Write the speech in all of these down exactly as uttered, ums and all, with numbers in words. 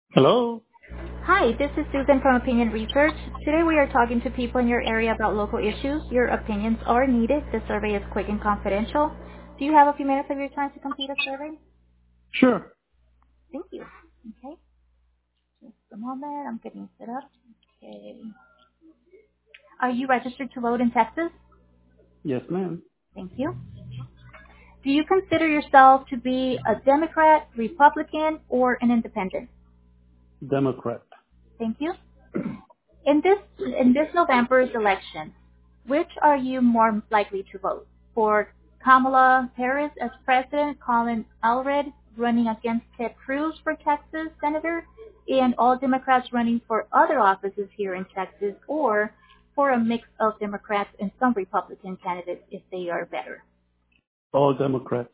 Hello. Hi, this is Susan from Opinion Research. Today we are talking to people in your area about local issues. Your opinions are needed. The survey is quick and confidential. Do you have a few minutes of your time to complete a survey? Sure. Thank you. Okay, just a moment. I'm getting set up. Okay. Are you registered to vote in Texas? Yes, ma'am. Thank you. Do you consider yourself to be a Democrat, Republican, or an independent? Democrat. Thank you. In this in this November's election, which are you more likely to vote? For Kamala Harris as president, Colin Allred running against Ted Cruz for Texas senator, and all Democrats running for other offices here in Texas, or for a mix of Democrats and some Republican candidates if they are better? All Democrats.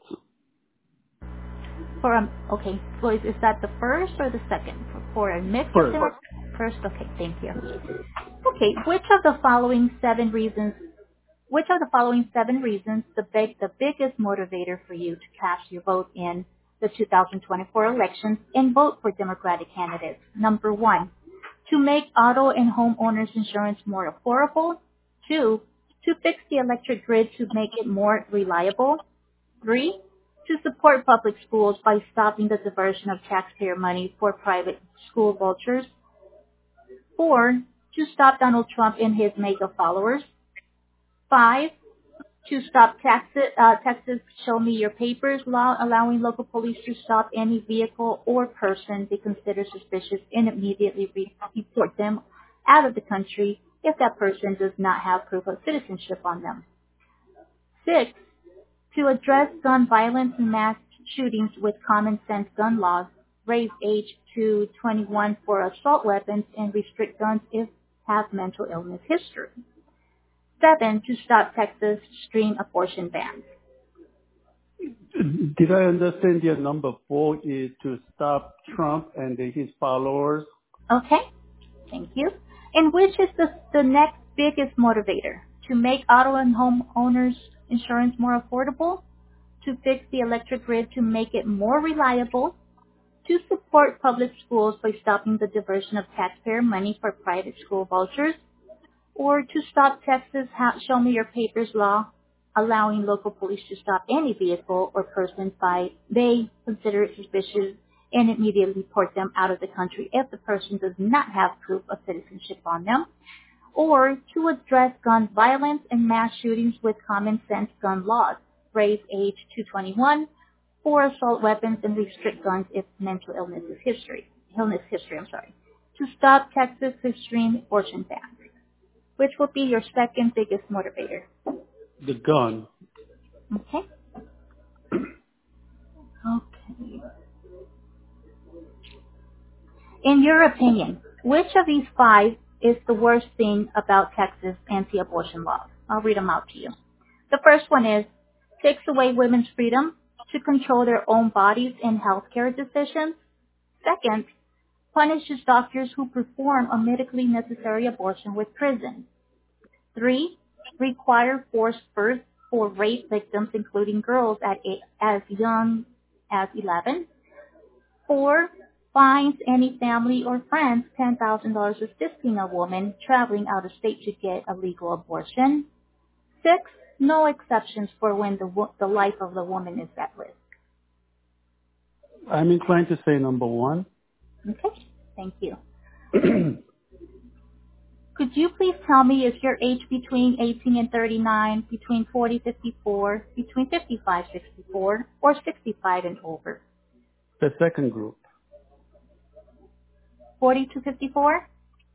For a, okay, so is, is that the first or the second? For, for a mix of First. Democrats? First, okay, thank you. Okay, which of the following seven reasons Which are the following seven reasons the big, the biggest motivator for you to cast your vote in the two thousand twenty-four elections and vote for Democratic candidates? Number one, to make auto and homeowners insurance more affordable. Two, to fix the electric grid to make it more reliable. Three, to support public schools by stopping the diversion of taxpayer money for private school vultures. Four, to stop Donald Trump and his MAGA followers. Five, to stop Texas, uh, Texas Show Me Your Papers law, allowing local police to stop any vehicle or person they consider suspicious and immediately re- report them out of the country if that person does not have proof of citizenship on them. Six, to address gun violence and mass shootings with common sense gun laws, raise age to twenty-one for assault weapons and restrict guns if have mental illness history. Seven, to stop Texas extreme abortion bans. Did I understand your number four is to stop Trump and his followers? Okay, thank you. And which is the, the next biggest motivator? To make auto and home owners insurance more affordable, to fix the electric grid to make it more reliable, to support public schools by stopping the diversion of taxpayer money for private school vouchers, or to stop Texas ha- Show Me Your Papers law, allowing local police to stop any vehicle or person by they consider it suspicious and immediately report them out of the country if the person does not have proof of citizenship on them, or to address gun violence and mass shootings with common sense gun laws, raise age to twenty-one for assault weapons and restrict guns if mental illness is history, illness history, I'm sorry, to stop Texas extreme abortion bans. Which will be your second biggest motivator? The gun. Okay. Okay. In your opinion, which of these five is the worst thing about Texas anti-abortion laws? I'll read them out to you. The first one is takes away women's freedom to control their own bodies in healthcare decisions. Second, punishes doctors who perform a medically necessary abortion with prison. Three, require forced birth for rape victims, including girls at eight, as young as eleven. Four, fines any family or friends ten thousand dollars assisting a woman traveling out of state to get a legal abortion. Six, no exceptions for when the, wo- the life of the woman is at risk. I'm inclined to say number one. Okay, thank you. Could you please tell me is your age between eighteen and thirty-nine, between forty to fifty-four, between fifty-five to sixty-four, or sixty-five and over? The second group. forty to fifty-four?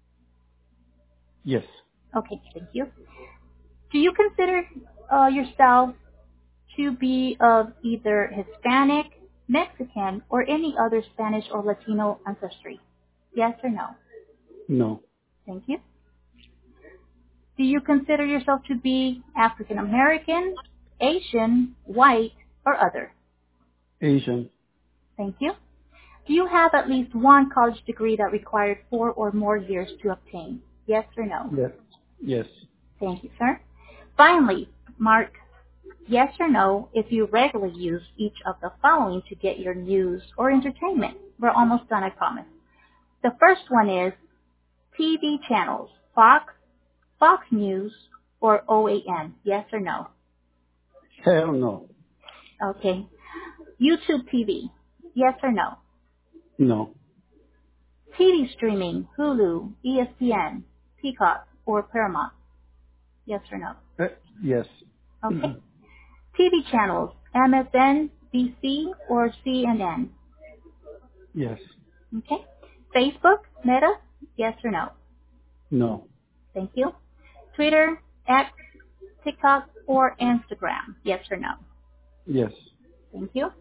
Yes. Okay, thank you. Do you consider uh, yourself to be of either Hispanic, Mexican, or any other Spanish or Latino ancestry? Yes or no? No. Thank you. Do you consider yourself to be African American, Asian, white, or other? Asian. Thank you. Do you have at least one college degree that required four or more years to obtain? Yes or no? Yes. Yes. Thank you, sir. Finally, mark yes or no if you regularly use each of the following to get your news or entertainment. We're almost done, I promise. The first one is T V channels, Fox, Fox News, or O A N. Yes or no? Hell no. Okay. YouTube T V. Yes or no? No. T V streaming, Hulu, E S P N, Peacock, or Paramount. Yes or no? Uh, yes. Okay. T V channels, M S N, B C, or C N N. Yes. Okay. Facebook, Meta, yes or no? No. Thank you. Twitter, X, TikTok, or Instagram, yes or no? Yes. Thank you.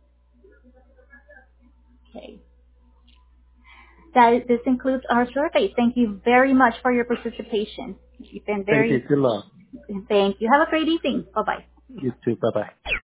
Okay. That, this includes our survey. Thank you very much for your participation. You've been Thank you. very, Good luck. thank you. Have a great evening. Bye-bye. You too. Bye bye.